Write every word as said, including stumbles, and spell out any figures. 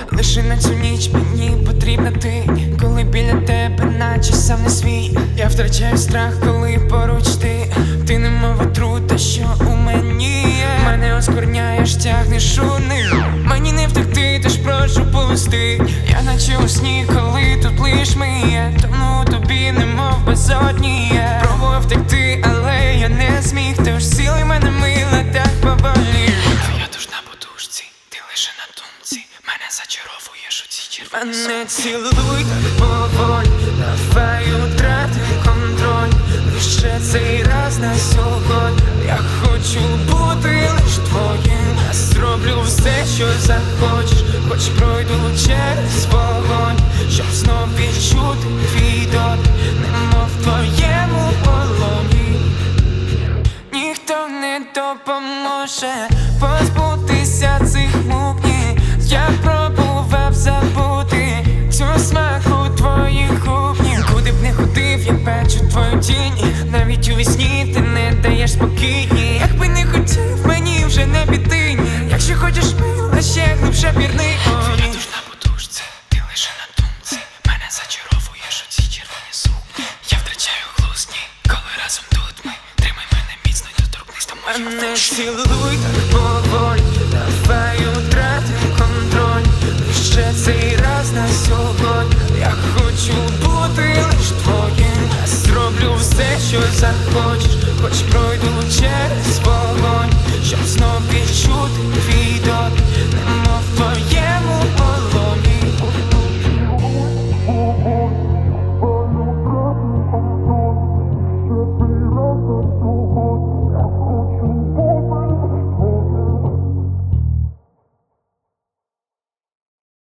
Лише на цю ніч мені потрібна ти, коли біля тебе, наче сам не свій. Я втрачаю страх, коли поруч ти. Ти немов отрута, що у мені є. Мене оскверняєш, тягнеш у них. Мені не втекти, тож прошу пусти. Я наче у сні, коли тут лиш ми є. Тому тобі немов безодні є. Пробував втекти, але я не зміг. Тож сіли мене мила, так поволі. Твоя душ на подушці, ти лише на думці. Мене зачаровуєш у цій червоній сумці. Мене цілуй так поволі, давай утрати контроль. Лише цей раз на сьогодні. Я хочу бути лиш твоїм. Я зроблю все, що захочеш. Хоч пройду через вогонь, щоб знов відчути твій дотик, немов в твоєму полоні. Ніхто не допоможе позбутися цих мук, ні. Я пробував забути цю смаку твоїх губ, ні. Куди б не ходив, я бачу твою тінь. Навіть у вісні ти не даєш спокійні. Якби не хотів, мені вже не піти, ні. Якщо хочеш мила, ще глибше пірни. Твоя душ на подушці, ти лише на думці. Мене зачаровуєш у цій червоній сукні. Я втрачаю глузд, ні, коли разом тут ми. Тримай мене міцно, доторкнись до моїх вуш. Мене цілуй так поволі, давай утратим контроль. Лише цей раз на сьогодні. Я хочу бути лиш твоїм. Я зроблю все, що захочеш. Хоч пройду через вогонь.